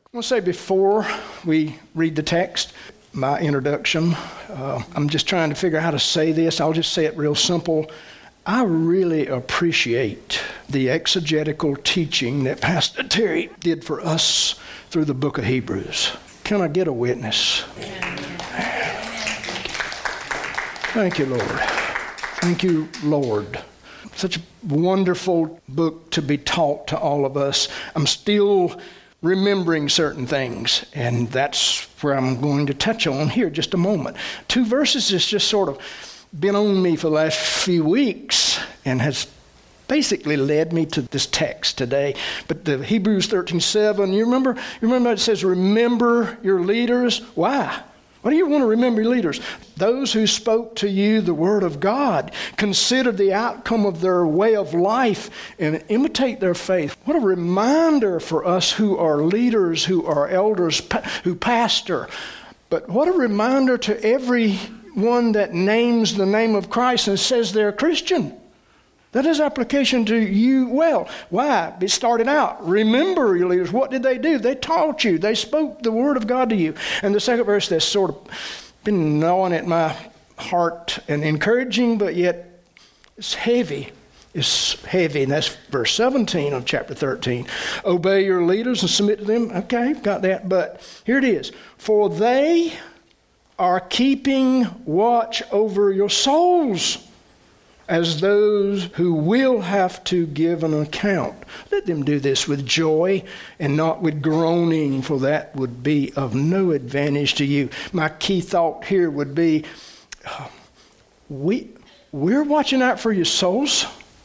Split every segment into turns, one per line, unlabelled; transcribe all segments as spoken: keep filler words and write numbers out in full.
I want to say before we read the text, my introduction, uh, I'm just trying to figure out how to say this. I'll just say it real simple. I really appreciate the exegetical teaching that Pastor Terry did for us through the book of Hebrews. Can I get a witness? Thank you, Lord. Thank you, Lord. Such a wonderful book to be taught to all of us. I'm still remembering certain things, and that's where I'm going to touch on here just a moment. Two verses has just sort of been on me for the last few weeks and has basically led me to this text today. But the Hebrews thirteen seven, you remember, you remember it says, remember your leaders. Why? Why do you want to remember your leaders? Those who spoke to you the word of God. Consider the outcome of their way of life and imitate their faith. What a reminder for us who are leaders, who are elders, who pastor. But what a reminder to everyone that names the name of Christ and says they're a Christian. That is application to you well. Why? It started out, remember your leaders. What did they do? They taught you. They spoke the word of God to you. And the second verse that's sort of been gnawing at my heart and encouraging, but yet it's heavy. It's heavy. And that's verse seventeen of chapter thirteen. Obey your leaders and submit to them. Okay, got that. But here it is. For they are keeping watch over your souls, as those who will have to give an account. Let them do this with joy and not with groaning, for that would be of no advantage to you. My key thought here would be, uh, we, we're watching out for your souls.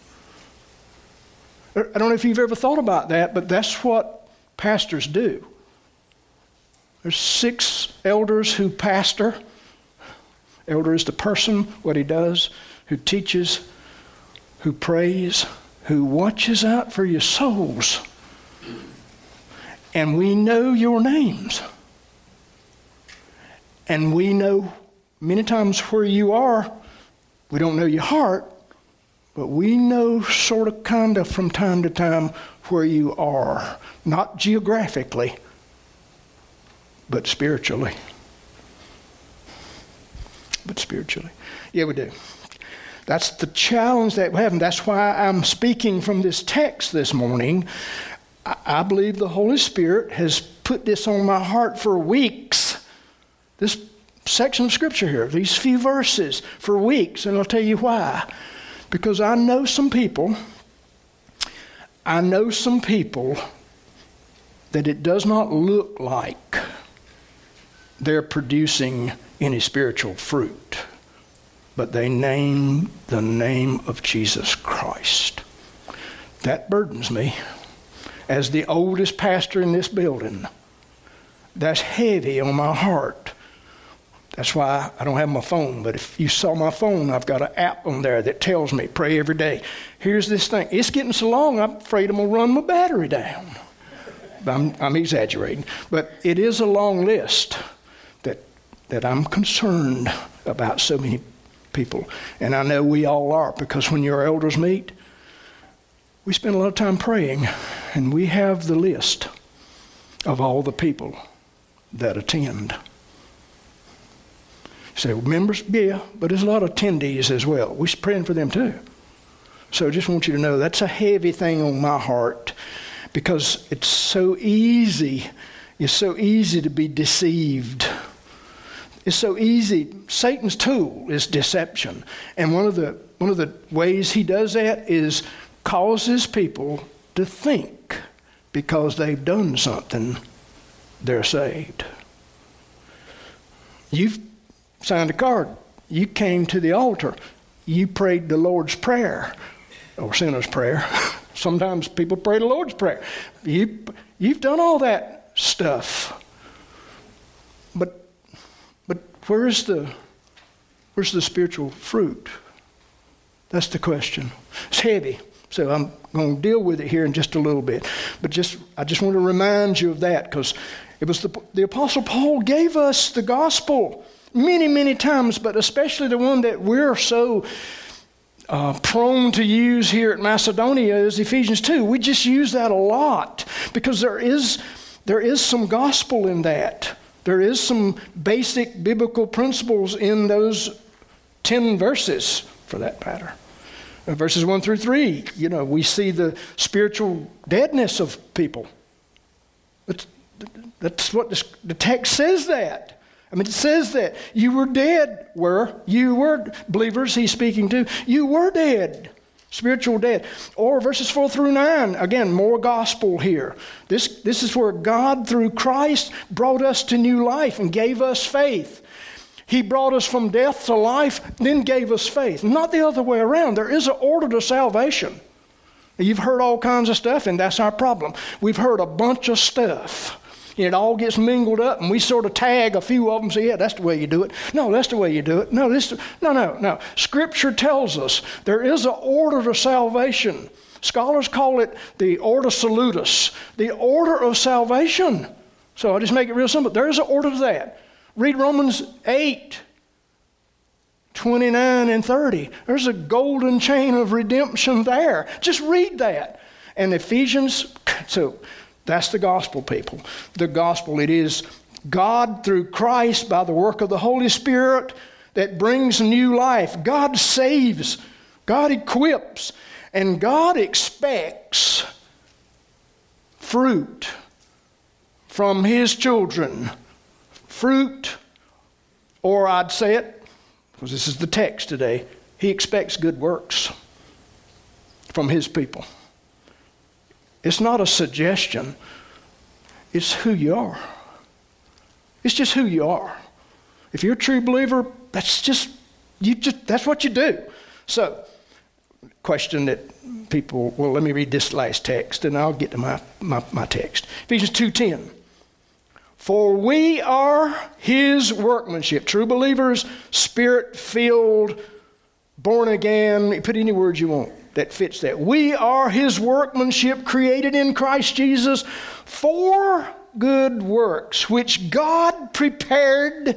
I don't know if you've ever thought about that, but that's what pastors do. There's six elders who pastor. Elder is the person, what he does, who teaches, who prays, who watches out for your souls. And we know your names. And we know many times where you are. We don't know your heart, but we know sort of kind of from time to time where you are. Not geographically, but spiritually. But spiritually. Yeah, we do. That's the challenge that we have, and that's why I'm speaking from this text this morning. I, I believe the Holy Spirit has put this on my heart for weeks. This section of Scripture here, these few verses, for weeks, and I'll tell you why. Because I know some people, I know some people that it does not look like they're producing any spiritual fruit, but they name the name of Jesus Christ. That burdens me. As the oldest pastor in this building, that's heavy on my heart. That's why I don't have my phone. But if you saw my phone, I've got an app on there that tells me, pray every day. Here's this thing. It's getting so long, I'm afraid I'm going to run my battery down. I'm, I'm exaggerating. But it is a long list that that I'm concerned about so many people. And I know we all are, because when your elders meet, we spend a lot of time praying, and we have the list of all the people that attend. You say, well, members? Yeah, but there's a lot of attendees as well. We're praying for them too. So I just want you to know that's a heavy thing on my heart, because it's so easy, it's so easy to be deceived. It's so easy. Satan's tool is deception. And one of the one of the ways he does that is causes people to think because they've done something, they're saved. You've signed a card. You came to the altar. You prayed the Lord's Prayer, or sinner's prayer. Sometimes people pray the Lord's Prayer. You, you've done all that stuff. But But where's the where's the spiritual fruit? That's the question. It's heavy, so I'm going to deal with it here in just a little bit. But just I just want to remind you of that, because it was the the Apostle Paul gave us the gospel many, many times, but especially the one that we're so uh, prone to use here at Macedonia is Ephesians two. We just use that a lot because there is there is some gospel in that. There is some basic biblical principles in those ten verses, for that matter. Uh, verses one through three, you know, we see the spiritual deadness of people. That's, that's what the, the text says that. I mean, it says that you were dead, were, you were, believers he's speaking to, you were dead, spiritual dead. Or verses four through nine, again, more gospel here. This, this is where God, through Christ, brought us to new life and gave us faith. He brought us from death to life, then gave us faith. Not the other way around. There is an order to salvation. You've heard all kinds of stuff, and that's our problem. We've heard a bunch of stuff. It all gets mingled up, and we sort of tag a few of them and say, yeah, that's the way you do it. No, that's the way you do it. No, this, no, no, no. Scripture tells us there is an order to salvation. Scholars call it the ordo salutis, the order of salvation. So I'll just make it real simple. There is an order to that. Read Romans eight, twenty-nine and thirty. There's a golden chain of redemption there. Just read that. And Ephesians, so that's the gospel, people. The gospel, it is God through Christ by the work of the Holy Spirit that brings new life. God saves, God equips, and God expects fruit from His children. Fruit, or I'd say it, because this is the text today, He expects good works from His people. It's not a suggestion. It's who you are. It's just who you are. If you're a true believer, that's just, you just, that's what you do. So, question that people, well, let me read this last text and I'll get to my, my, my text. Ephesians two ten. For we are His workmanship. True believers, Spirit-filled, born again, put any words you want that fits that. We are His workmanship created in Christ Jesus for good works, which God prepared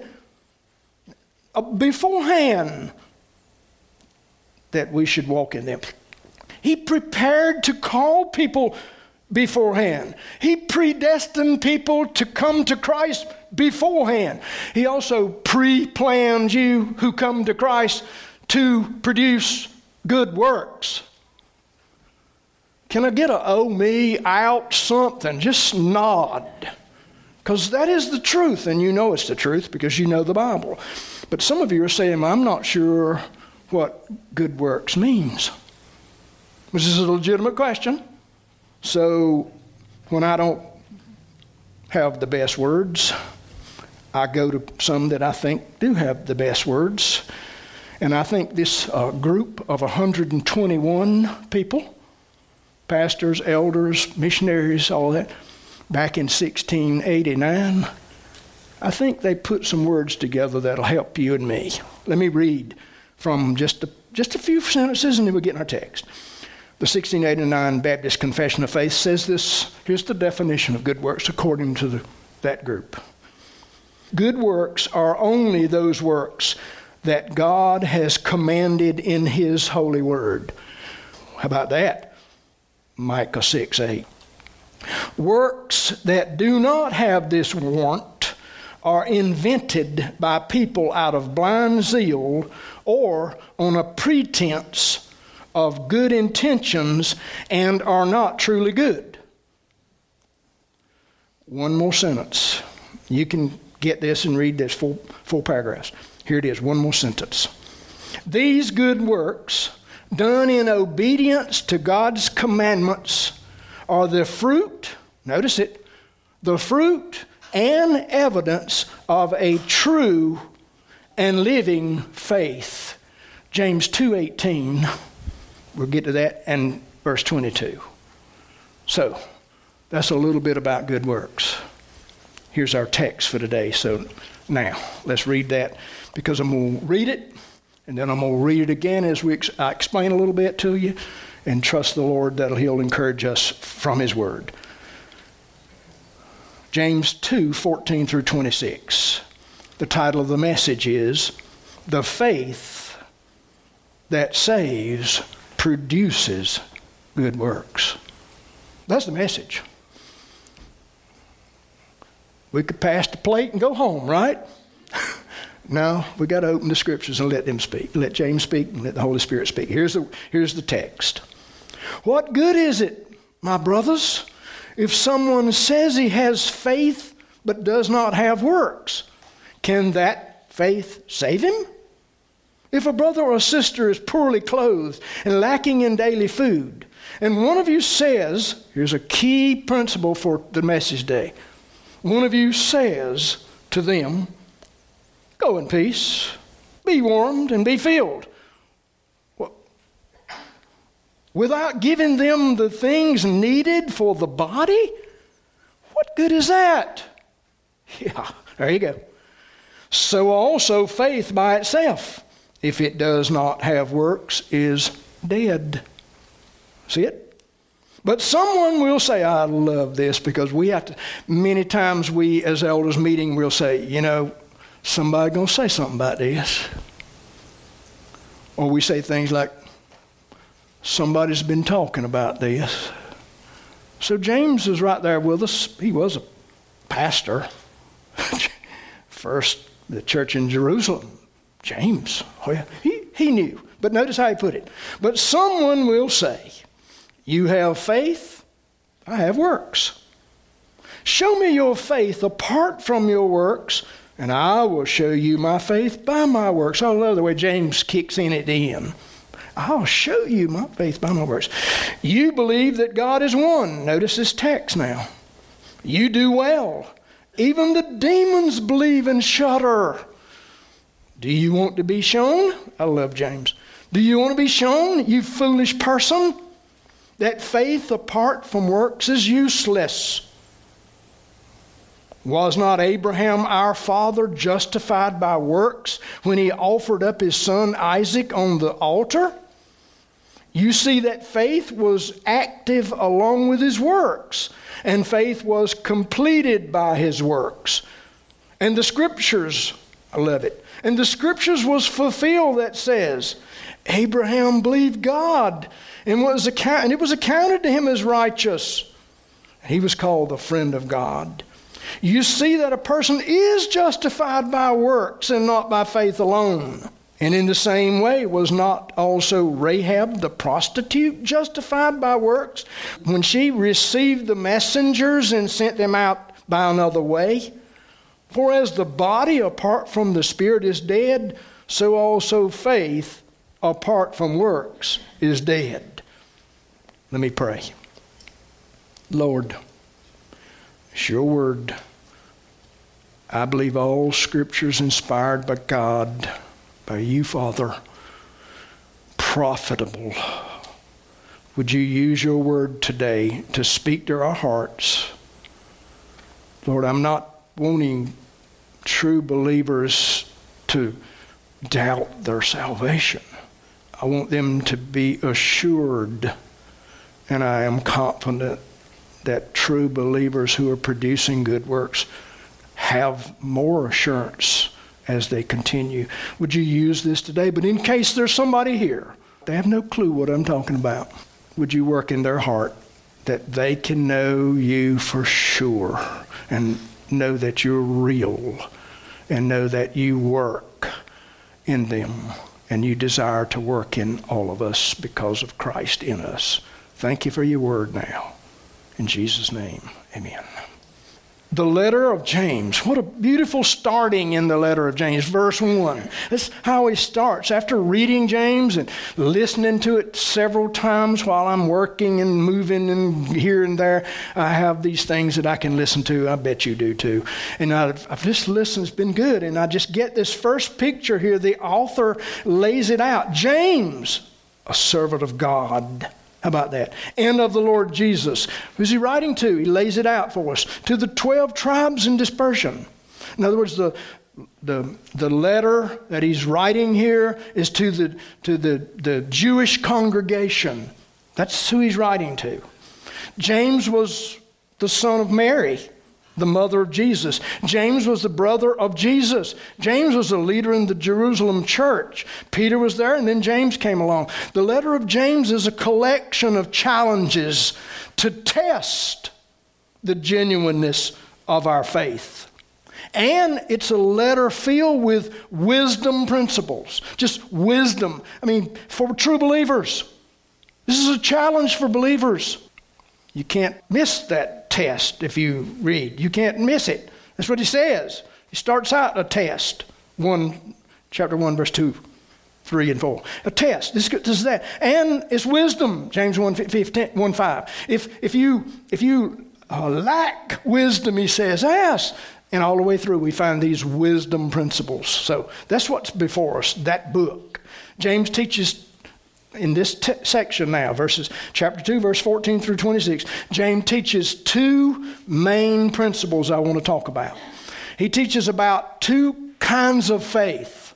beforehand that we should walk in them. He prepared to call people beforehand. He predestined people to come to Christ beforehand. He also pre-planned you who come to Christ to produce good works. Can I get a oh me, out, something? Just nod. Because that is the truth, and you know it's the truth because you know the Bible. But some of you are saying, I'm not sure what good works means. This is a legitimate question. So when I don't have the best words, I go to some that I think do have the best words. And I think this uh, group of one hundred twenty-one people, pastors, elders, missionaries, all that, back in sixteen eighty-nine, I think they put some words together that'll help you and me. Let me read from just a, just a few sentences and then we'll get in our text. The sixteen eighty-nine Baptist Confession of Faith says this. Here's the definition of good works according to the, that group. Good works are only those works that God has commanded in His holy word. How about that? Micah six eight. Works that do not have this warrant are invented by people out of blind zeal or on a pretense of good intentions and are not truly good. One more sentence. You can get this and read this full, full paragraphs. Here it is, one more sentence. These good works, done in obedience to God's commandments, are the fruit, notice it, the fruit and evidence of a true and living faith. James two eighteen. We'll get to that in verse twenty-two. So, that's a little bit about good works. Here's our text for today. So, now, let's read that because I'm going to read it, and then I'm going to read it again as we ex- I explain a little bit to you, and trust the Lord that He'll encourage us from His Word. James two fourteen through twenty-six. The title of the message is, The Faith That Saves Produces Good Works. That's the message. We could pass the plate and go home, right? No, we got to open the scriptures and let them speak. Let James speak and let the Holy Spirit speak. Here's the, here's the text. What good is it, my brothers, if someone says he has faith but does not have works? Can that faith save him? If a brother or a sister is poorly clothed and lacking in daily food, and one of you says, here's a key principle for the message day. One of you says to them, go in peace, be warmed and be filled. Well, without giving them the things needed for the body? What good is that? Yeah, there you go. So also faith by itself, if it does not have works, is dead. See it? But someone will say, I love this, because we have to, many times we as elders meeting will say, you know, somebody going to say something about this. Or we say things like, somebody's been talking about this. So James is right there with us. He was a pastor. First, the church in Jerusalem. James, oh yeah, he, he knew. But notice how he put it. But someone will say, you have faith, I have works. Show me your faith apart from your works, and I will show you my faith by my works. I love the way James kicks in at the end. I'll show you my faith by my works. You believe that God is one. Notice this text now. You do well. Even the demons believe and shudder. Do you want to be shown? I love James. Do you want to be shown, you foolish person, that faith apart from works is useless? Was not Abraham our father justified by works when he offered up his son Isaac on the altar? You see that faith was active along with his works, and faith was completed by his works. And the scriptures, I love it, and the scriptures was fulfilled that says, Abraham believed God, and, was account- and it was accounted to him as righteous. He was called the friend of God. You see that a person is justified by works and not by faith alone. And in the same way, was not also Rahab the prostitute justified by works when she received the messengers and sent them out by another way? For as the body apart from the spirit is dead, so also faith apart from works is dead. Let me pray. Lord, it's your word. I believe all Scripture is inspired by God, by you, Father, profitable. Would you use your word today to speak to our hearts? Lord, I'm not wanting true believers to doubt their salvation. I want them to be assured, and I am confident that true believers who are producing good works have more assurance as they continue. Would you use this today? But in case there's somebody here, they have no clue what I'm talking about, would you work in their heart that they can know you for sure and know that you're real and know that you work in them and you desire to work in all of us because of Christ in us. Thank you for your word now. In Jesus' name, amen. The letter of James. What a beautiful starting in the letter of James. Verse one. That's how he starts. After reading James and listening to it several times while I'm working and moving and here and there, I have these things that I can listen to. I bet you do too. And I've, I've just listened. It's been good. And I just get this first picture here. The author lays it out. James, a servant of God. How about that? And of the Lord Jesus. Who's he writing to? He lays it out for us. To the twelve tribes in dispersion. In other words, the the the letter that he's writing here is to the to the, the Jewish congregation. That's who he's writing to. James was the son of Mary, the mother of Jesus. James was the brother of Jesus. James was a leader in the Jerusalem church. Peter was there, and then James came along. The letter of James is a collection of challenges to test the genuineness of our faith. And it's a letter filled with wisdom principles. Just wisdom. I mean, for true believers. This is a challenge for believers. You can't miss that test if you read. You can't miss it. That's what he says. He starts out a test. One, chapter one, verse two, three, and four. A test. This, this is that. And it's wisdom. James one, fifteen, one five. If, if you, if you uh, lack wisdom, he says, ask. And all the way through, we find these wisdom principles. So that's what's before us, that book. James teaches in this t- section now, verses chapter two, verse fourteen through twenty-six, James teaches two main principles I want to talk about. He teaches about two kinds of faith.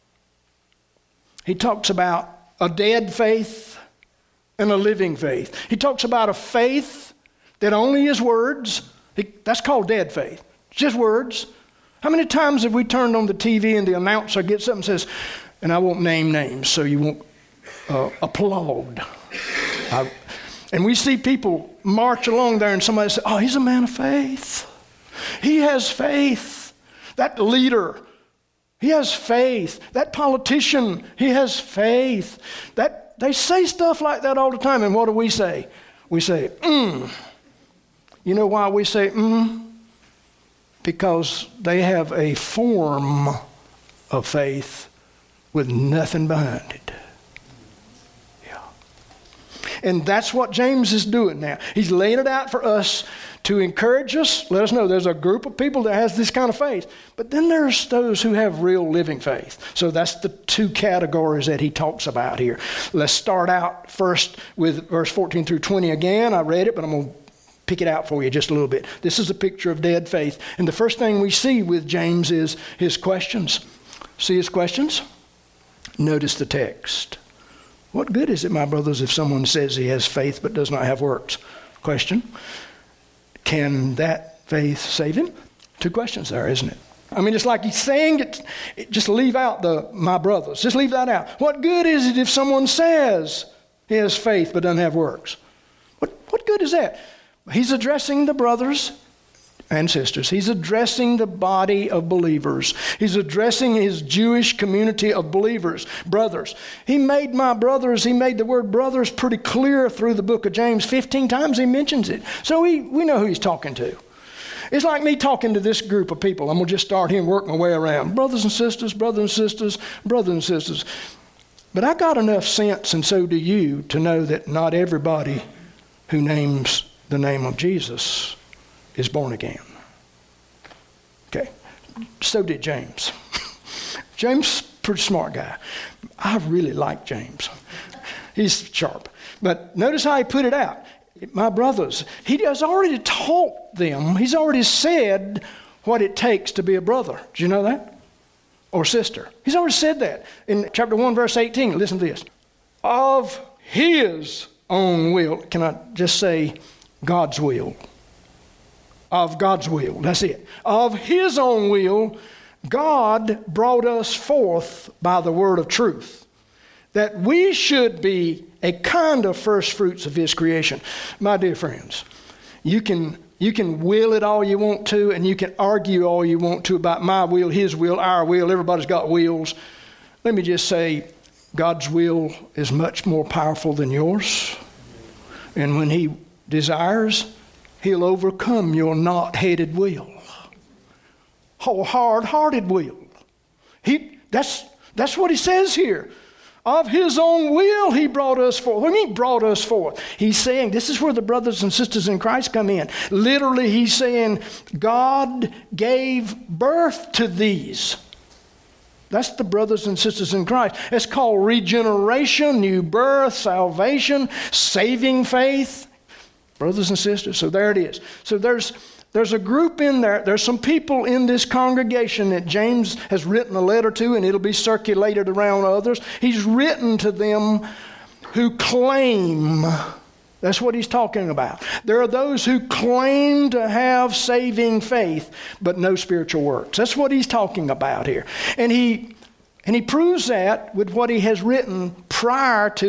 He talks about a dead faith and a living faith. He talks about a faith that only is words. He, that's called dead faith. Just words. How many times have we turned on the T V and the announcer gets up and says, and I won't name names so you won't uh, applaud. I, and we see people march along there and somebody says, oh, he's a man of faith. He has faith. That leader, he has faith. That politician, he has faith. That they say stuff like that all the time. And what do we say? We say, mm. You know why we say, mm? Because they have a form of faith with nothing behind it. Yeah. And that's what James is doing now. He's laying it out for us to encourage us. Let us know there's a group of people that has this kind of faith. But then there's those who have real living faith. So that's the two categories that he talks about here. Let's start out first with verse fourteen through twenty again. I read it, but I'm going to pick it out for you just a little bit. This is a picture of dead faith. And the first thing we see with James is his questions. See his questions? Notice the text. What good is it, my brothers, if someone says he has faith but does not have works? Question. Can that faith save him? Two questions there, isn't it? I mean, it's like he's saying it, it just leave out the my brothers. Just leave that out. What good is it if someone says he has faith but doesn't have works? What, what good is that? He's addressing the brothers and sisters. He's addressing the body of believers. He's addressing his Jewish community of believers, brothers. He made my brothers, he made the word brothers pretty clear through the book of James. fifteen times he mentions it. So we, we know who he's talking to. It's like me talking to this group of people. I'm going to just start here and work my way around. Brothers and sisters, brothers and sisters, brothers and sisters. But I got enough sense, and so do you, to know that not everybody who names the name of Jesus is born again. Okay. So did James. James, pretty smart guy. I really like James. He's sharp. But notice how he put it out. My brothers, he has already taught them, he's already said what it takes to be a brother. Do you know that? Or sister. He's already said that. In chapter one, verse eighteen, listen to this. Of his own will. Can I just say God's will? Of God's will. That's it. Of his own will, God brought us forth by the word of truth, that we should be a kind of first fruits of his creation. My dear friends, you can you can will it all you want to, and you can argue all you want to about my will, his will, our will. Everybody's got wills. Let me just say, God's will is much more powerful than yours. And when he desires, he'll overcome your not-headed will. Oh, hard-hearted will. He that's that's what he says here. Of his own will, he brought us forth. What do you mean brought us forth? He's saying, this is where the brothers and sisters in Christ come in. Literally, he's saying, God gave birth to these. That's the brothers and sisters in Christ. It's called regeneration, new birth, salvation, saving faith. Brothers and sisters. So there it is. So there's There's a group in there. There's some people in this congregation that James has written a letter to, and it'll be circulated around others. He's written to them who claim. That's what he's talking about. There are those who claim to have saving faith, but no spiritual works. That's what he's talking about here. And he and he proves that with what he has written prior to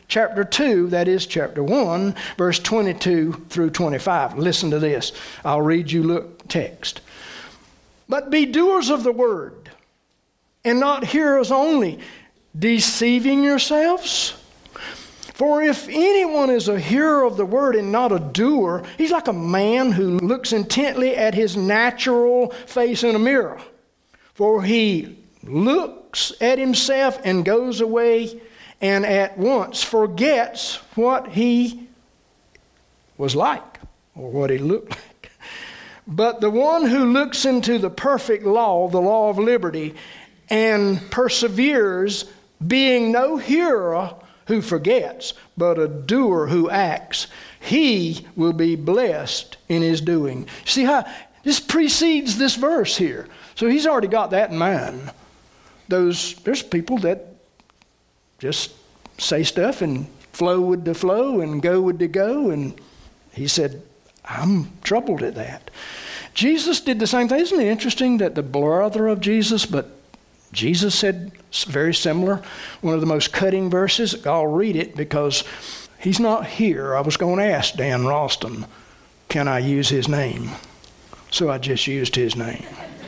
chapter two, that is chapter one, verse twenty-two through twenty-five. Listen to this. I'll read you look text. But be doers of the word, and not hearers only, deceiving yourselves. For if anyone is a hearer of the word and not a doer, he's like a man who looks intently at his natural face in a mirror. For he looks at himself and goes away and at once forgets what he was like or what he looked like. But the one who looks into the perfect law, the law of liberty, and perseveres, being no hearer who forgets, but a doer who acts, he will be blessed in his doing. See how this precedes this verse here. So he's already got that in mind. Those there's people that just say stuff and flow with the flow and go with the go, and he said, I'm troubled at that. Jesus did the same thing. Isn't it interesting that the brother of Jesus, but Jesus said very similar, one of the most cutting verses. I'll read it because he's not here. I was going to ask Dan Ralston, can I use his name? So I just used his name.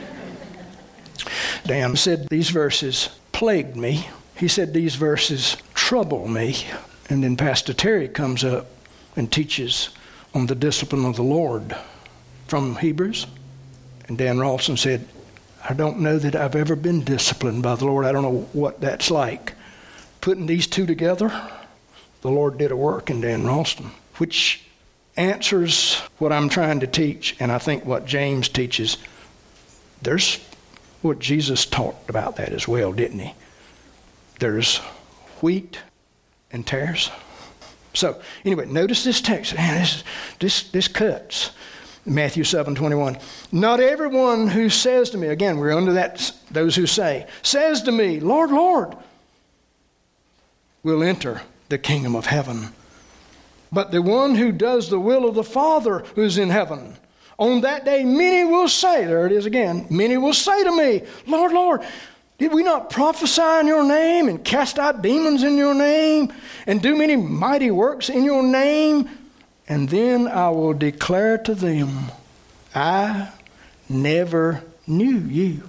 Dan said, these verses plagued me. He said, these verses trouble me. And then Pastor Terry comes up and teaches on the discipline of the Lord from Hebrews. And Dan Ralston said, I don't know that I've ever been disciplined by the Lord. I don't know what that's like. Putting these two together, the Lord did a work in Dan Ralston, which answers what I'm trying to teach, and I think what James teaches. There's what Jesus talked about that as well, didn't he? There's wheat and tares. So anyway, notice this text. Man, this, this, this cuts. Matthew seven twenty-one. Not everyone who says to me, again, we're under that, those who say, says to me, Lord, Lord, will enter the kingdom of heaven. But the one who does the will of the Father who's in heaven. On that day, many will say, there it is again, many will say to me, Lord, Lord, did we not prophesy in your name and cast out demons in your name and do many mighty works in your name? And then I will declare to them, I never knew you.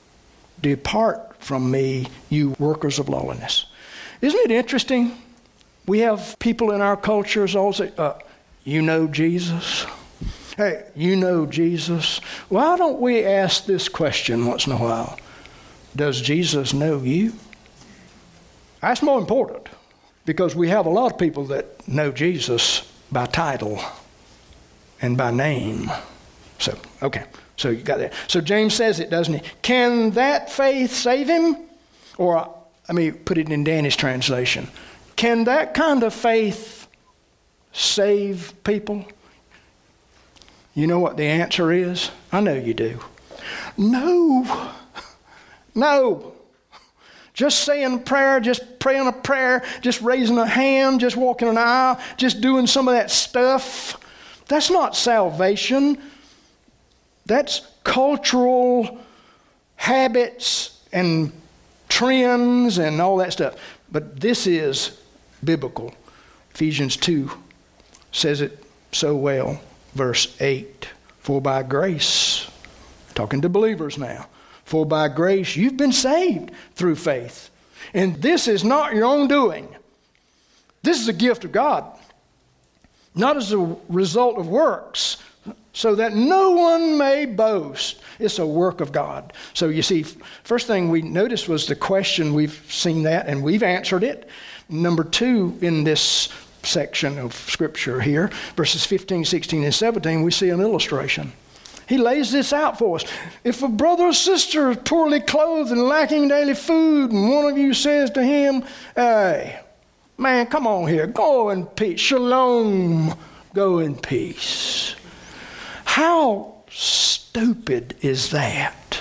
Depart from me, you workers of lawlessness. Isn't it interesting? We have people in our cultures all say, uh, you know Jesus? Hey, you know Jesus? Why don't we ask this question once in a while? Does Jesus know you? That's more important, because we have a lot of people that know Jesus by title and by name. So, okay, so you got that. So James says it, doesn't he? Can that faith save him? Or let me put it in Danny's translation. Can that kind of faith save people? You know what the answer is? I know you do. No. No. Just saying a prayer, just praying a prayer, just raising a hand, just walking an aisle, just doing some of that stuff. That's not salvation. That's cultural habits and trends and all that stuff. But this is biblical. Ephesians two says it so well. Verse eight, for by grace, talking to believers now, for by grace you've been saved through faith. And this is not your own doing. This is a gift of God, not as a result of works, so that no one may boast. It's a work of God. So you see, first thing we noticed was the question. We've seen that and we've answered it. Number two, in this section of Scripture here, verses fifteen, sixteen, and seventeen, we see an illustration. He lays this out for us. If a brother or sister is poorly clothed and lacking daily food, and one of you says to him, hey, man, come on here, go in peace. Shalom, go in peace. How stupid is that?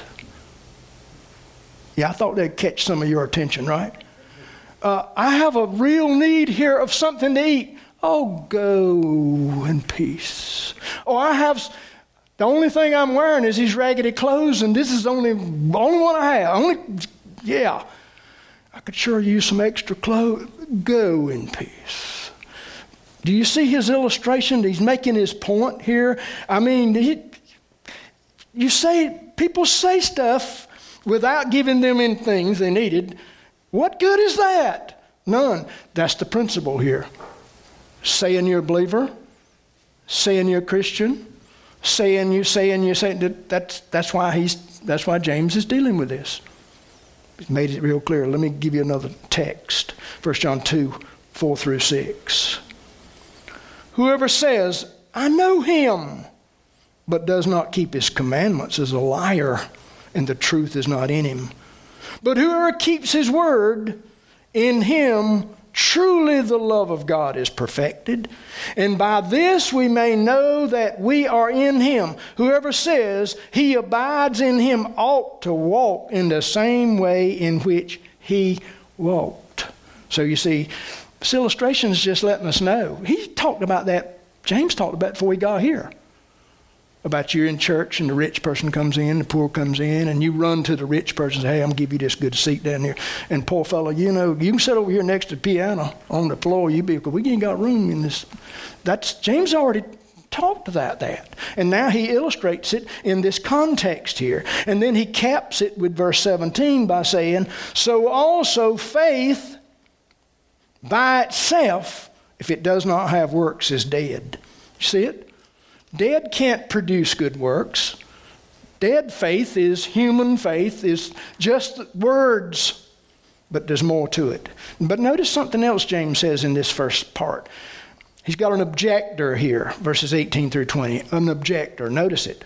Yeah, I thought that'd catch some of your attention, right? Uh, I have a real need here of something to eat. Oh, go in peace. Oh, I have... The only thing I'm wearing is these raggedy clothes, and this is the only, only one I have. Only, yeah. I could sure use some extra clothes. Go in peace. Do you see his illustration? He's making his point here. I mean, he, you say, people say stuff without giving them in things they needed. What good is that? None. That's the principle here. Saying you're a believer, saying you're a Christian, saying you, saying you, saying that, that's that's why he's that's why James is dealing with this. He's made it real clear. Let me give you another text. First John two, four through six. Whoever says, I know him, but does not keep his commandments is a liar, and the truth is not in him. But whoever keeps his word, in him truly the love of God is perfected. And by this we may know that we are in him. Whoever says he abides in him ought to walk in the same way in which he walked. So you see, this illustration is just letting us know. He talked about that. James talked about it before he got here. About you're in church and the rich person comes in, the poor comes in, and you run to the rich person and say, hey, I'm going to give you this good seat down here. And poor fellow, you know, you can sit over here next to the piano on the floor. You be, because we ain't got room in this. That's, James already talked about that. And now he illustrates it in this context here. And then he caps it with verse seventeen by saying, so also faith by itself, if it does not have works, is dead. You see it? Dead can't produce good works. Dead faith is human faith, is just words, but there's more to it. But notice something else James says in this first part. He's got an objector here, verses eighteen through twenty. An objector, notice it.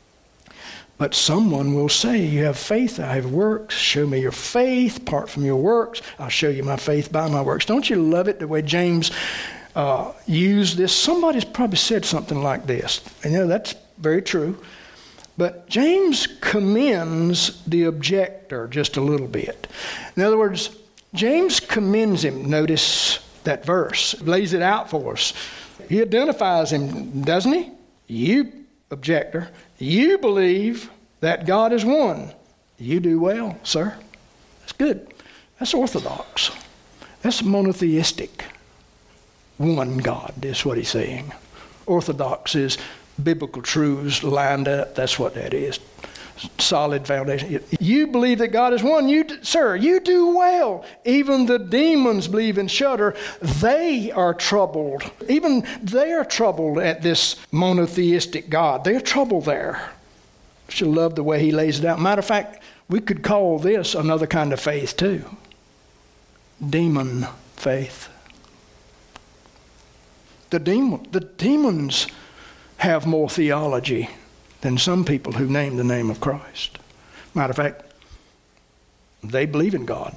But someone will say, you have faith, I have works. Show me your faith, apart from your works. I'll show you my faith by my works. Don't you love it the way James uh, used this? Somebody's probably said something like this. And you know, that's very true. But James commends the objector just a little bit. In other words, James commends him. Notice that verse. Lays it out for us. He identifies him, doesn't he? You, objector, you believe that God is one. You do well, sir. That's good. That's orthodox. That's monotheistic. One God is what he's saying. Orthodox is biblical truths lined up. That's what that is. Solid foundation. You believe that God is one. You, sir, you do well. Even the demons believe and shudder. They are troubled. Even they are troubled at this monotheistic God. They're troubled there. I love the way he lays it out. Matter of fact, we could call this another kind of faith too. Demon faith. The demon, the demons have more theology than some people who name the name of Christ. Matter of fact, they believe in God.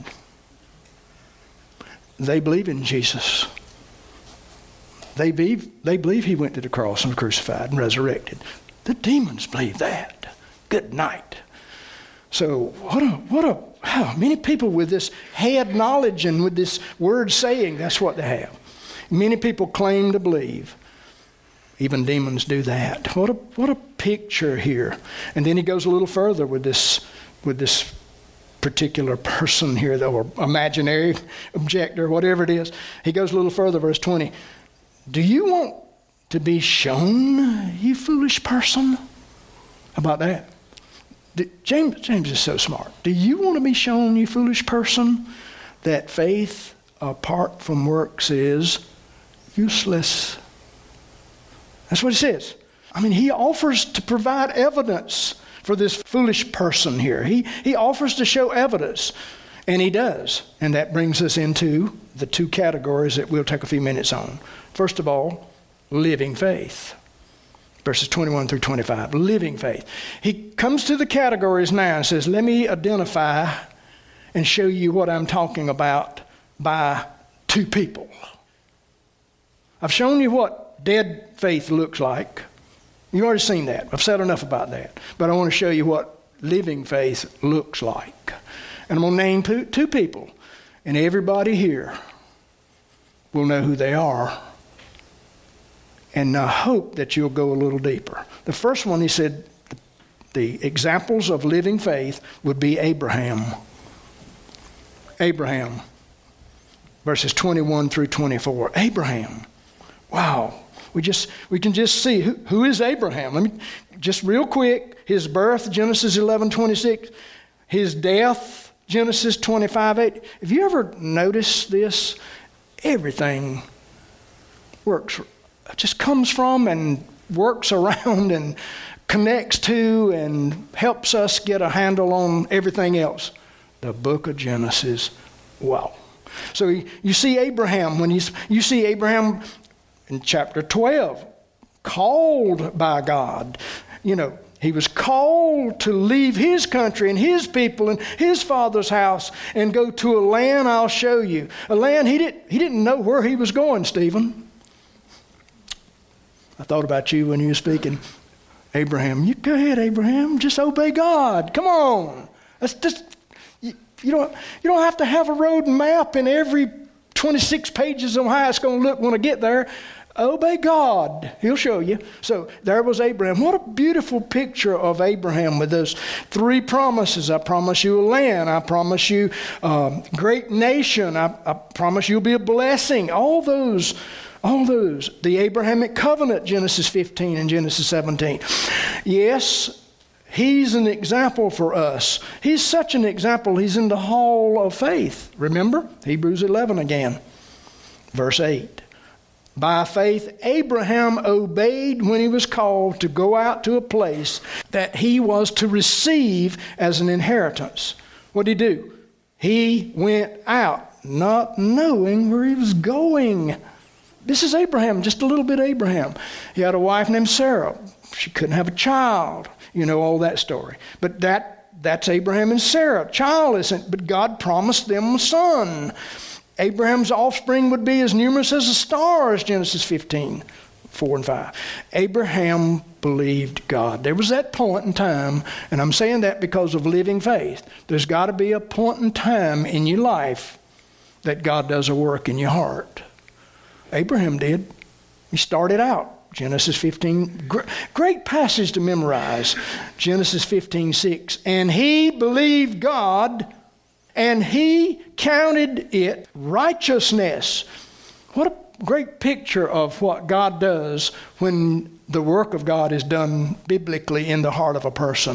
They believe in Jesus. They believe, they believe he went to the cross and was crucified and resurrected. The demons believe that. Good night. So what a, what a, how many people with this head knowledge and with this word saying, that's what they have. Many people claim to believe. Even demons do that. What a what a picture here. And then he goes a little further with this with this particular person here, or imaginary objector, whatever it is. He goes a little further, verse twenty. Do you want to be shown, you foolish person? How about that? James, James is so smart. Do you want to be shown, you foolish person, that faith apart from works is useless? That's what he says. I mean, he offers to provide evidence for this foolish person here. He, he offers to show evidence, and he does. And that brings us into the two categories that we'll take a few minutes on. First of all, living faith. Verses twenty-one through twenty-five, living faith. He comes to the categories now and says, let me identify and show you what I'm talking about by two people. I've shown you what dead faith looks like. You've already seen that. I've said enough about that. But I want to show you what living faith looks like. And I'm going to name two, two people. And everybody here will know who they are. And I hope that you'll go a little deeper. The first one, he said, the examples of living faith would be Abraham. Abraham, verses twenty-one through twenty-four. Abraham. Wow. We just we can just see who, who is Abraham. Let me just real quick. His birth, Genesis eleven twenty-six. His death, Genesis twenty-five eight. Have you ever noticed this? Everything works, just comes from and works around and connects to and helps us get a handle on everything else. The book of Genesis. Wow. So you see Abraham, when he's, you see Abraham in chapter twelve, called by God. You know, he was called to leave his country and his people and his father's house and go to a land I'll show you. A land he didn't, he didn't know where he was going, Stephen. I thought about you when you were speaking. Abraham, you go ahead, Abraham. Just obey God. Come on. That's just, you, you don't, you don't have to have a road map in every twenty-six pages on how it's going to look when I get there. Obey God. He'll show you. So there was Abraham. What a beautiful picture of Abraham with those three promises. I promise you a land. I promise you a great nation. I, I promise you'll be a blessing. All those, all those. The Abrahamic covenant, Genesis fifteen and Genesis seventeen. Yes, he's an example for us. He's such an example. He's in the hall of faith. Remember? Hebrews eleven again. Verse eight. By faith, Abraham obeyed when he was called to go out to a place that he was to receive as an inheritance. What did he do? He went out, not knowing where he was going. This is Abraham, just a little bit Abraham. He had a wife named Sarah. She couldn't have a child. You know all that story. But that that's Abraham and Sarah, childless, but God promised them a son. Abraham's offspring would be as numerous as the stars, Genesis fifteen, four and five. Abraham believed God. There was that point in time, and I'm saying that because of living faith. There's got to be a point in time in your life that God does a work in your heart. Abraham did. He started out, Genesis fifteen. Great, great passage to memorize, Genesis fifteen, six. And he believed God, and he counted it righteousness. What a great picture of what God does when the work of God is done biblically in the heart of a person.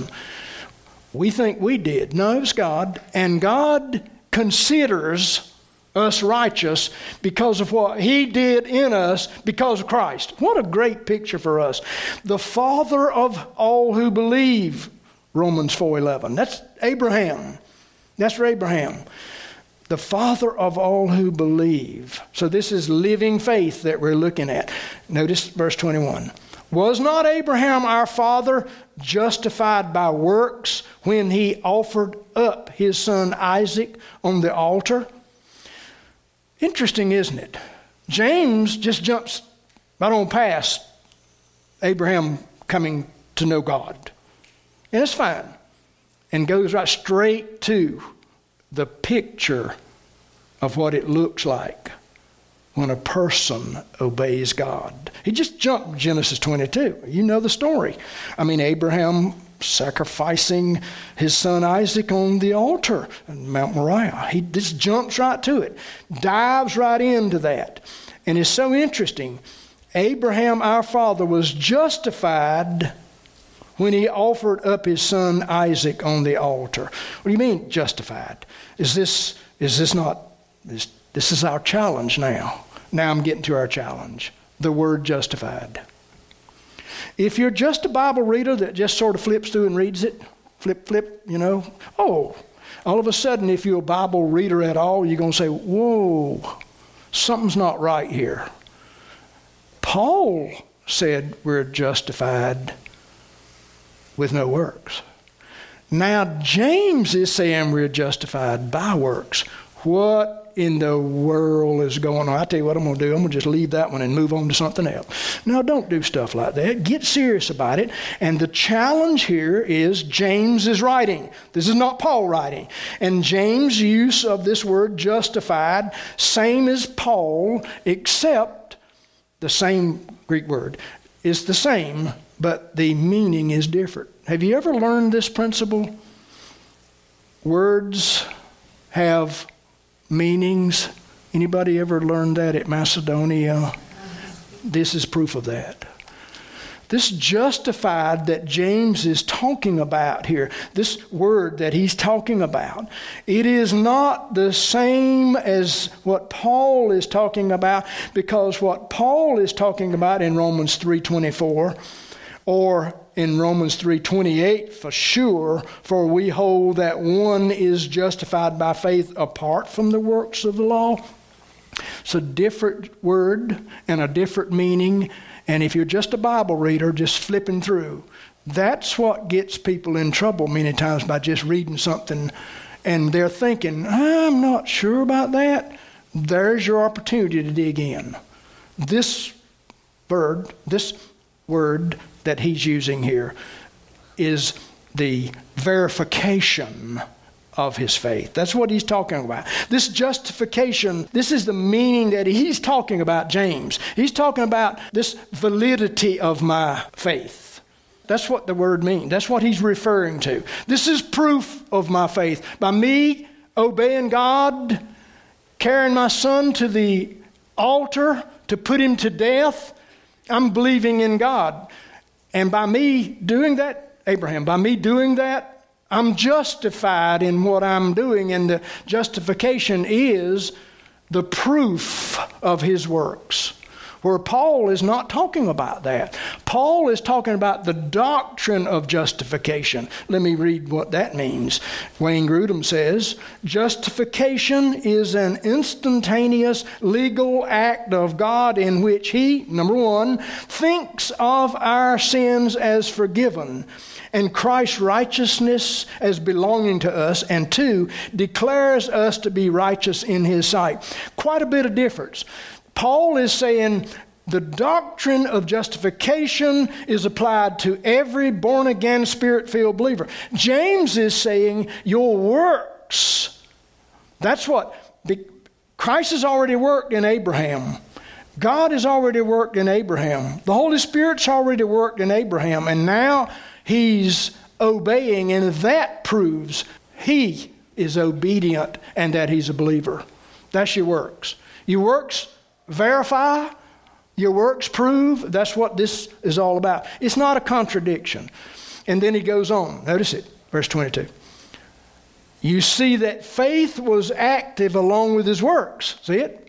We think we did. No, it was God. And God considers us righteous because of what he did in us because of Christ. What a great picture for us. The father of all who believe, Romans four eleven. That's Abraham. That's for Abraham. The father of all who believe. So this is living faith that we're looking at. Notice verse twenty-one. Was not Abraham our father justified by works when he offered up his son Isaac on the altar? Interesting, isn't it? James just jumps right on past Abraham coming to know God. And it's fine. And goes right straight to the picture of what it looks like when a person obeys God. He just jumped Genesis twenty-two. You know the story. I mean, Abraham sacrificing his son Isaac on the altar on Mount Moriah. He just jumps right to it, dives right into that. And it's so interesting. Abraham, our father, was justified when he offered up his son Isaac on the altar. What do you mean justified? Is this is this not, this, this is our challenge now. Now I'm getting to our challenge. The word justified. If you're just a Bible reader that just sort of flips through and reads it, flip, flip, you know, oh, all of a sudden if you're a Bible reader at all, you're going to say, whoa, something's not right here. Paul said we're justified with no works. Now James is saying we're justified by works. What in the world is going on? I tell you what I'm going to do. I'm going to just leave that one and move on to something else. No, don't do stuff like that. Get serious about it. And the challenge here is James is writing. This is not Paul writing. And James' use of this word justified, same as Paul, except the same Greek word is the same, but the meaning is different. Have you ever learned this principle? Words have meanings. Anybody ever learned that at Macedonia? This is proof of that. This justified that James is talking about here, this word that he's talking about, it is not the same as what Paul is talking about, because what Paul is talking about in Romans three twenty-four or in Romans three twenty-eight for sure, for we hold that one is justified by faith apart from the works of the law. It's a different word and a different meaning. And if you're just a Bible reader, just flipping through, that's what gets people in trouble many times, by just reading something and they're thinking, I'm not sure about that. There's your opportunity to dig in. This word, this word that he's using here is the verification of his faith. That's what he's talking about. This justification, this is the meaning that he's talking about, James. He's talking about this validity of my faith. That's what the word means. That's what he's referring to. This is proof of my faith. By me obeying God, carrying my son to the altar to put him to death, I'm believing in God. And by me doing that, Abraham, by me doing that, I'm justified in what I'm doing, and the justification is the proof of his works. Where Paul is not talking about that. Paul is talking about the doctrine of justification. Let me read what that means. Wayne Grudem says, justification is an instantaneous legal act of God in which he, number one, thinks of our sins as forgiven, and Christ's righteousness as belonging to us, and two, declares us to be righteous in his sight. Quite a bit of difference. Paul is saying the doctrine of justification is applied to every born-again, spirit-filled believer. James is saying your works, that's what, Christ has already worked in Abraham. God has already worked in Abraham. The Holy Spirit's already worked in Abraham, and now he's obeying, and that proves he is obedient and that he's a believer. That's your works. Your works verify, your works prove. That's what this is all about. It's not a contradiction. And then he goes on. Notice it, verse twenty-two. You see that faith was active along with his works. See it?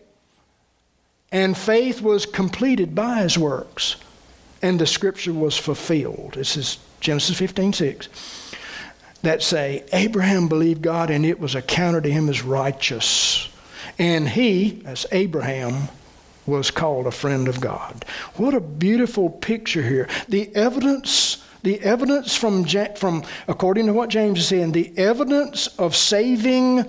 And faith was completed by his works. And the scripture was fulfilled. This is Genesis fifteen six. That say, Abraham believed God, and it was accounted to him as righteous. And he, as Abraham, was called a friend of God. What a beautiful picture here. The evidence, the evidence from, from according to what James is saying, the evidence of saving,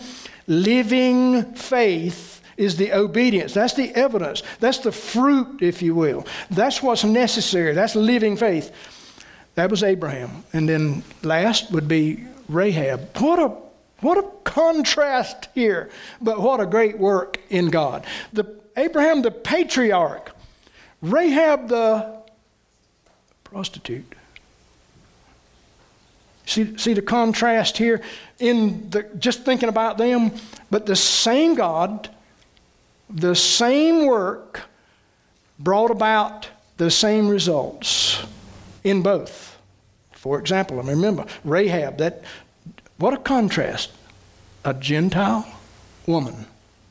living faith is the obedience. That's the evidence. That's the fruit, if you will. That's what's necessary. That's living faith. That was Abraham. And then last would be Rahab. What a what a contrast here, but what a great work in God. The Abraham the patriarch, Rahab the prostitute. See, see the contrast here in the, just thinking about them, but the same God, the same work brought about the same results in both. For example, I mean, remember Rahab, that what a contrast. A Gentile woman.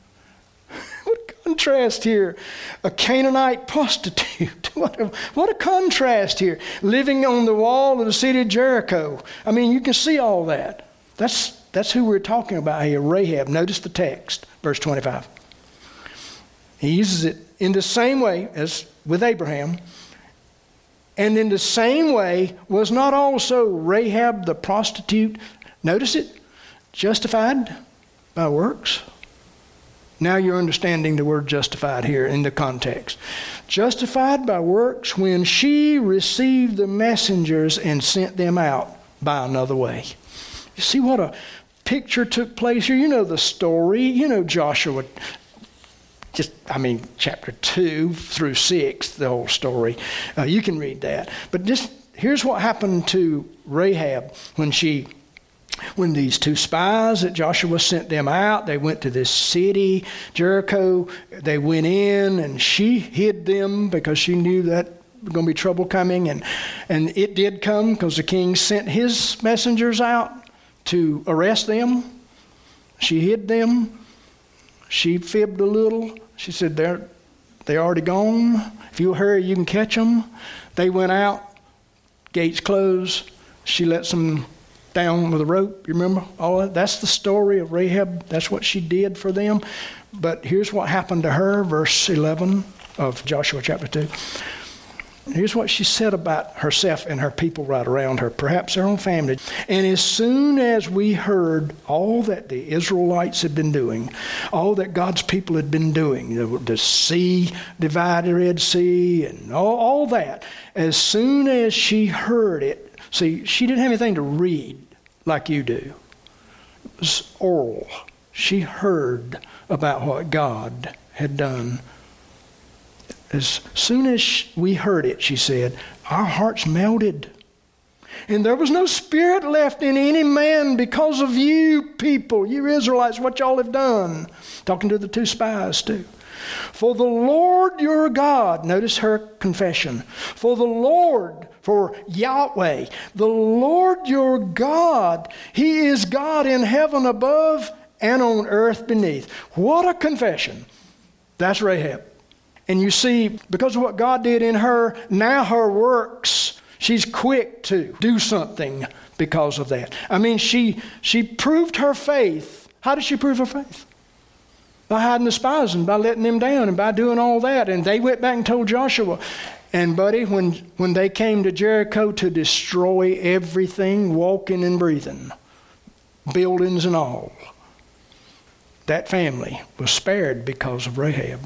Contrast here, a Canaanite prostitute. What a, what a contrast here. Living on the wall of the city of Jericho. I mean, you can see all that. That's that's who we're talking about here, Rahab. Notice the text, verse twenty-five. He uses it in the same way as with Abraham. And in the same way was not also Rahab the prostitute, notice it, justified by works? Now you're understanding the word justified here in the context. Justified by works when she received the messengers and sent them out by another way. You see what a picture took place here? You know the story. You know Joshua, just, I mean, chapter two through six, the whole story. Uh, you can read that. But just here's what happened to Rahab when she when these two spies that Joshua sent them out, they went to this city, Jericho. They went in, and she hid them because she knew that there was going to be trouble coming. And, and it did come because the king sent his messengers out to arrest them. She hid them. She fibbed a little. She said, they're, they're already gone. If you'll hurry, you can catch them. They went out. Gates closed. She lets them down with a rope. You remember all that? That's the story of Rahab. That's what she did for them. But here's what happened to her, verse eleven of Joshua chapter two. Here's what she said about herself and her people right around her, perhaps her own family. And as soon as we heard all that the Israelites had been doing, all that God's people had been doing, the, the sea divided, Red Sea, and all, all that, as soon as she heard it, see, she didn't have anything to read like you do. It was oral. She heard about what God had done. As soon as we heard it, she said, our hearts melted. And there was no spirit left in any man because of you people, you Israelites, what y'all have done. Talking to the two spies too. For the Lord your God, notice her confession. For the Lord, for Yahweh, the Lord your God, He is God in heaven above and on earth beneath. What a confession. That's Rahab. And you see, because of what God did in her, now her works, she's quick to do something because of that. I mean, she she proved her faith. How did she prove her faith? By hiding the spies and by letting them down and by doing all that. And they went back and told Joshua. And buddy, when, when they came to Jericho to destroy everything, walking and breathing, buildings and all, that family was spared because of Rahab.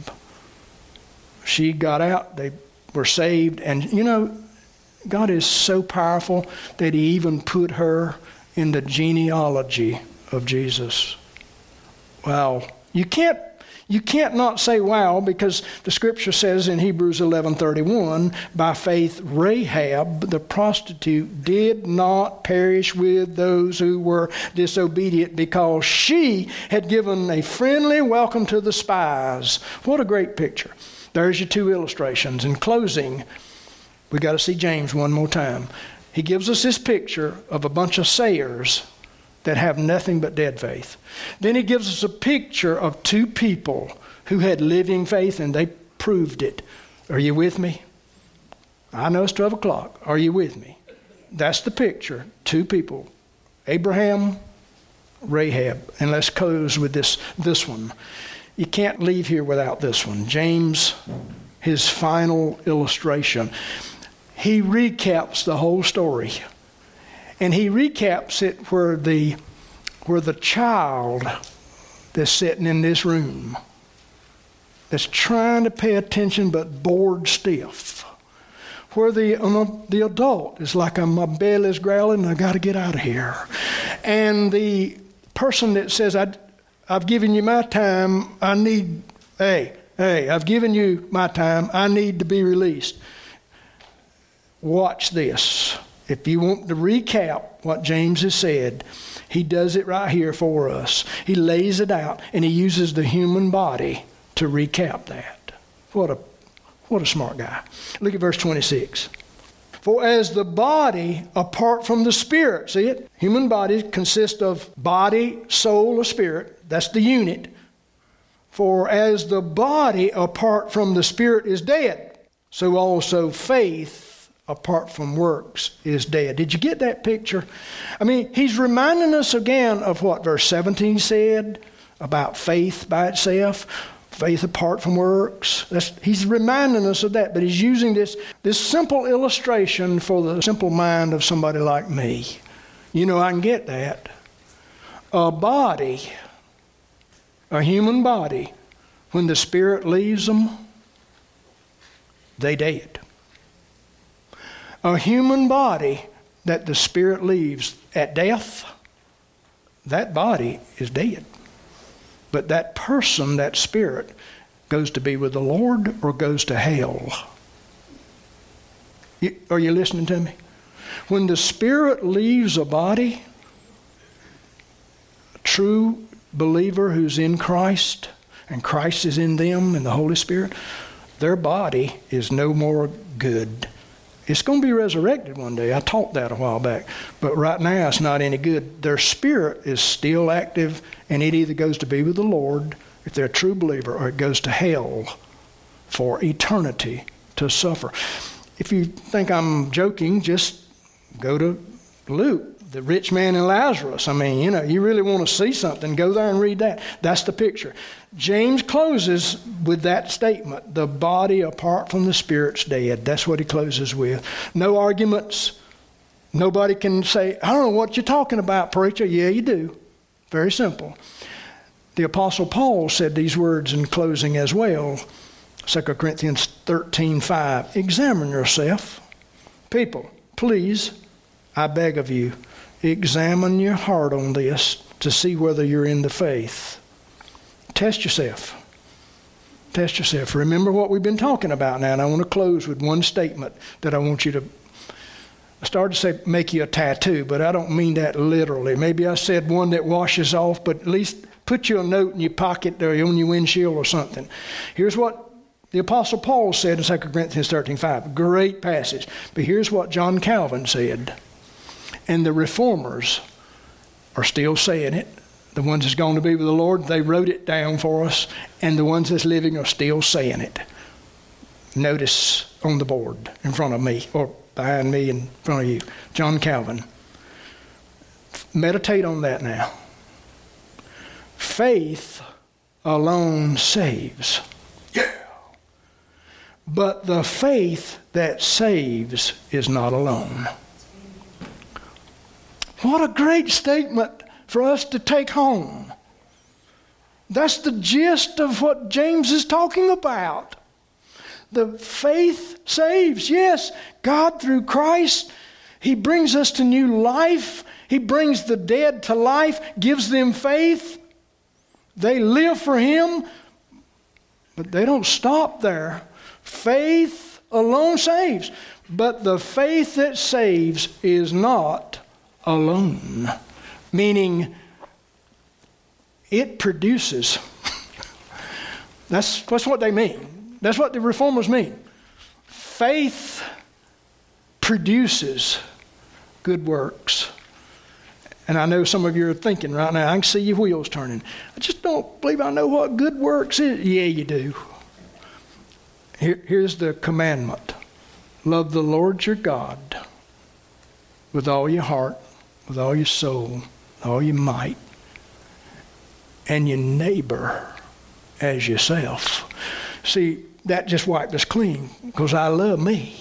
She got out, they were saved, and you know, God is so powerful that He even put her in the genealogy of Jesus. Wow. You can't you can't not say wow, because the scripture says in Hebrews eleven thirty-one, by faith Rahab the prostitute did not perish with those who were disobedient, because she had given a friendly welcome to the spies. What a great picture. There's your two illustrations. In closing, we got to see James one more time. He gives us this picture of a bunch of sayers that have nothing but dead faith. Then he gives us a picture of two people who had living faith, and they proved it. Are you with me? I know it's twelve o'clock. Are you with me? That's the picture. Two people. Abraham, Rahab. And let's close with this, this one. You can't leave here without this one. James, his final illustration. He recaps the whole story. And he recaps it where the, where the child that's sitting in this room, that's trying to pay attention but bored stiff, where the, um, the adult is like, my belly's growling, I got to get out of here. And the person that says, I I've given you my time, I need, hey, hey, I've given you my time, I need to be released. Watch this. If you want to recap what James has said, he does it right here for us. He lays it out, and he uses the human body to recap that. What a, what a smart guy. Look at verse twenty-six. For as the body apart from the spirit, see it? Human body consists of body, soul, or spirit. That's the unit. For as the body apart from the spirit is dead, so also faith apart from works is dead. Did you get that picture? I mean, he's reminding us again of what verse seventeen said about faith by itself. Faith apart from works. That's, he's reminding us of that, but he's using this, this simple illustration for the simple mind of somebody like me. You know, I can get that. A body, a human body, when the spirit leaves them, they dead. A human body that the spirit leaves at death, that body is dead. But that person, that spirit, goes to be with the Lord or goes to hell. You, are you listening to me? When the spirit leaves a body, true believer who's in Christ, and Christ is in them and the Holy Spirit, their body is no more good. It's going to be resurrected one day. I taught that a while back. But right now it's not any good. Their spirit is still active, and it either goes to be with the Lord, if they're a true believer, or it goes to hell for eternity to suffer. If you think I'm joking, just go to Luke, the rich man and Lazarus. I mean, you know, you really want to see something, go there and read that. That's the picture. James closes with that statement, the body apart from the spirit's dead. That's what he closes with. No arguments. Nobody can say, I don't know what you're talking about, preacher. Yeah, you do. Very simple. The Apostle Paul said these words in closing as well. Second Corinthians thirteen five. Examine yourself. People, please, I beg of you, examine your heart on this to see whether you're in the faith. Test yourself. Test yourself. Remember what we've been talking about now, and I want to close with one statement that I want you to, I started to say make you a tattoo, but I don't mean that literally. Maybe I said one that washes off, but at least put you a note in your pocket or on your windshield or something. Here's what the Apostle Paul said in Second Corinthians thirteen five. Great passage. But here's what John Calvin said. And the reformers are still saying it. The ones that's going to be with the Lord, they wrote it down for us. And the ones that's living are still saying it. Notice on the board in front of me, or behind me in front of you. John Calvin. Meditate on that now. Faith alone saves. Yeah. But the faith that saves is not alone. What a great statement for us to take home. That's the gist of what James is talking about. The faith saves. Yes, God through Christ, He brings us to new life. He brings the dead to life, gives them faith. They live for Him, but they don't stop there. Faith alone saves. But the faith that saves is not alone. Meaning, it produces. That's, that's what they mean. That's what the reformers mean. Faith produces good works. And I know some of you are thinking right now, I can see your wheels turning. I just don't believe I know what good works is. Yeah, you do. Here, here's the commandment. Love the Lord your God with all your heart, with all your soul, all your might, and your neighbor as yourself. See, that just wiped us clean because I love me.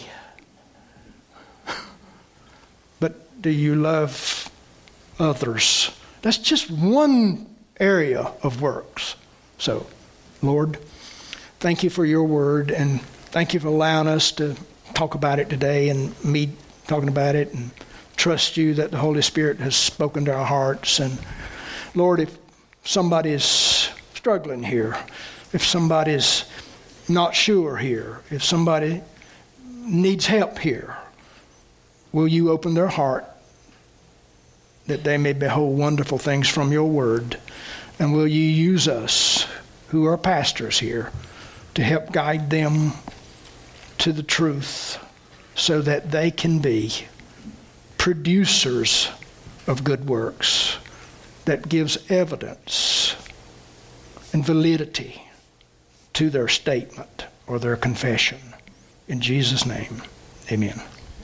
But do you love others? That's just one area of works. So, Lord, thank you for your word, and thank you for allowing us to talk about it today, and me talking about it, and trust you that the Holy Spirit has spoken to our hearts. And Lord, if somebody's struggling here, if somebody's not sure here, if somebody needs help here, will you open their heart that they may behold wonderful things from your word? And will you use us, who are pastors here, to help guide them to the truth so that they can be producers of good works that gives evidence and validity to their statement or their confession. In Jesus' name, amen.